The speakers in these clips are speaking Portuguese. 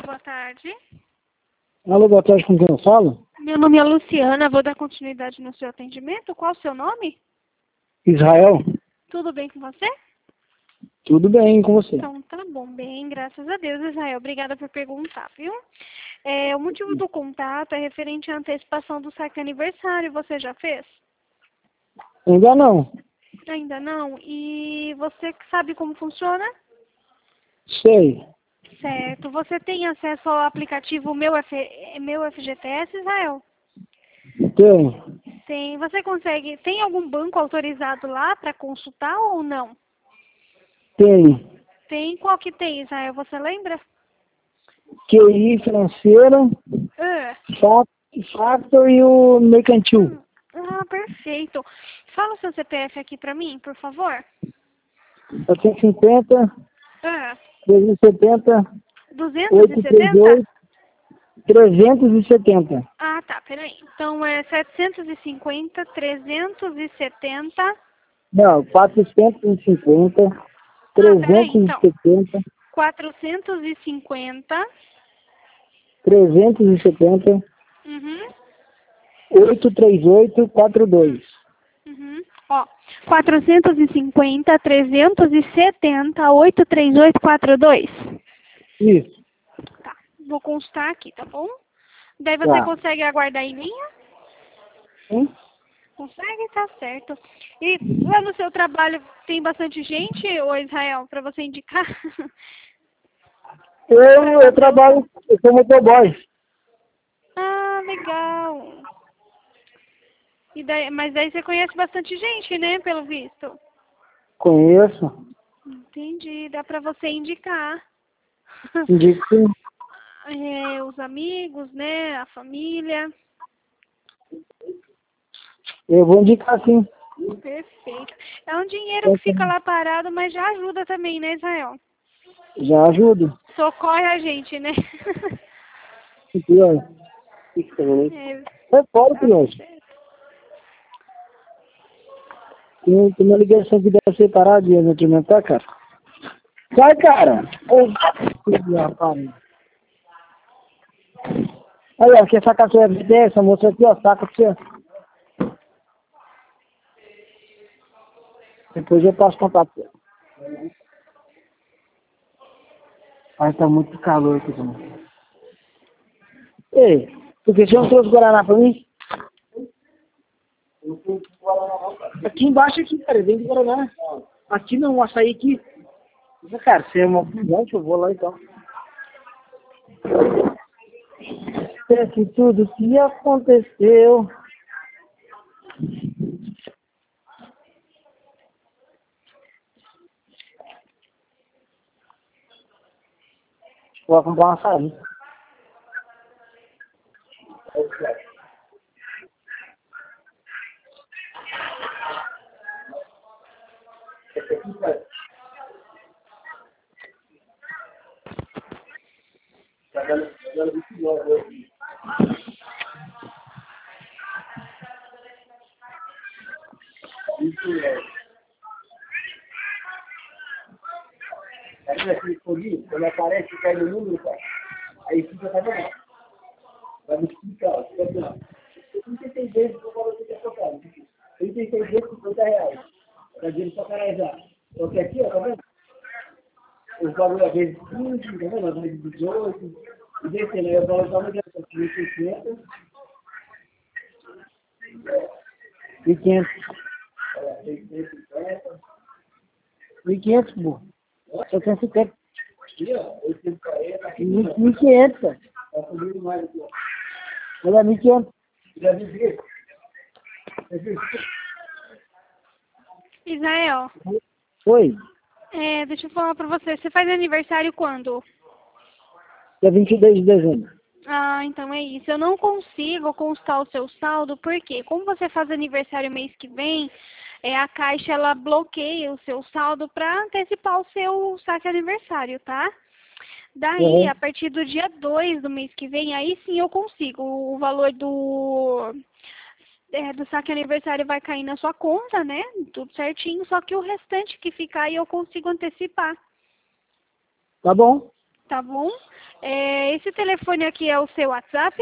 boa tarde. Alô, boa tarde, com quem eu falo? Meu nome é Luciana, vou dar continuidade no seu atendimento. Qual o seu nome? Israel. Tudo bem com você? Tudo bem com você? Então tá bom, bem, graças a Deus, Israel. Obrigada por perguntar, viu? O motivo do contato é referente à antecipação do saque aniversário. Você já fez? Ainda não. Ainda não? E você sabe como funciona? Sei. Certo. Você tem acesso ao aplicativo Meu FGTS, Israel? Tem. Tem. Você consegue... Tem algum banco autorizado lá para consultar ou não? Tem. Tem. Qual que tem, Israel? Você lembra? QI financeira, Ah, Factor e o mercantil. perfeito. Fala o seu CPF aqui para mim, por favor. 750, Ah, 370, 270? 838, 370. Ah, tá, peraí. Então é 750, 370. Não, 450, Peraí, então. 370, 450. 370, Uhum. 83842. Uhum. Ó, 450, 370, 83842. Isso. Tá, vou constar aqui, tá bom? Daí você Tá. consegue aguardar em linha? Hein? Consegue? Tá certo. E lá no seu trabalho tem bastante gente, ô Israel, para você indicar? Eu trabalho, eu sou motoboy. Ah, legal. E daí, mas daí você conhece bastante gente, né, pelo visto? Conheço. Entendi, dá para você indicar. Indico sim. Os amigos, né, a família. Eu vou indicar sim. Perfeito. É um dinheiro que fica lá parado, mas já ajuda também, né, Israel? Já ajudo. Socorre a gente, né? Pior. É fora, Tá criança. certo. Tem uma ligação que deve ser parada de alimentar, cara. Sai, cara! Ô, rapaz. Aí, ó, quer sacar sua evidência, essa moça aqui, ó, saca pra você. Depois eu passo contato pra você. Ai, tá muito calor aqui também. Ei, por que você não trouxe Guaraná pra mim? Aqui embaixo, aqui, cara, vem de Guaraná. Aqui não, açaí aqui. Cara, você é uma gigante, eu vou lá então. Esquece tudo que aconteceu. Vou comprar um açaí. Quando aparece, cai no número, cara. Aí fica, tá vendo? Vai me explicar, ó. Fica assim, ó. 36 vezes que eu falo que é tocado. 36 vezes por R$50. Tá dinheiro pra caralho já. Só que aqui, ó, tá vendo? Os valores às vezes 15, tá vendo? Às vezes 18. E descendo, aí eu falo só no dia 1.600. 1.500. 1.500, pô. 750. 1.500, cara. Olha, 1.500. Israel, Foi. deixa eu falar pra você. Você faz aniversário quando? Dia 22 de dezembro. Ah, então é isso. Eu não consigo constar o seu saldo, porque como você faz aniversário mês que vem, a Caixa ela bloqueia o seu saldo para antecipar o seu saque aniversário, tá? Daí, Uhum. a partir do dia 2 do mês que vem, aí sim eu consigo. O valor do saque aniversário vai cair na sua conta, né? Tudo certinho, só que o restante que ficar aí eu consigo antecipar. Tá bom. Tá bom? Esse telefone aqui é o seu WhatsApp?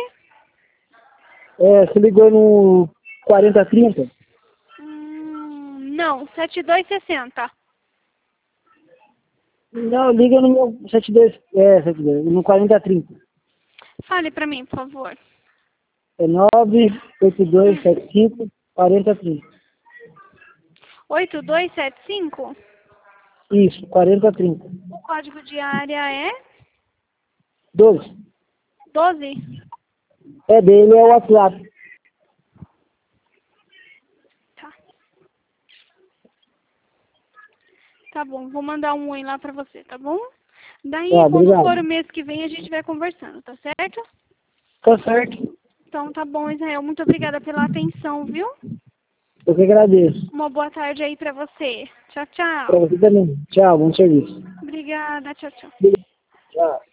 Você ligou no 4030? Não, 7260. Não, liga no meu 72, no 4030. Fale pra mim, por favor. É 98275 4030. 8275? Isso, 4030. O código de área é 12. 12? É dele, é o WhatsApp. Tá. Tá bom, vou mandar um oi lá pra você, tá bom? Daí, quando Obrigado. for o mês que vem, a gente vai conversando, tá certo? Tá certo. Então tá bom, Israel. Muito obrigada pela atenção, viu? Eu que agradeço. Uma boa tarde aí pra você. Tchau, Pra tchau. você também. Tchau, bom serviço. Obrigada, tchau, tchau. Tchau.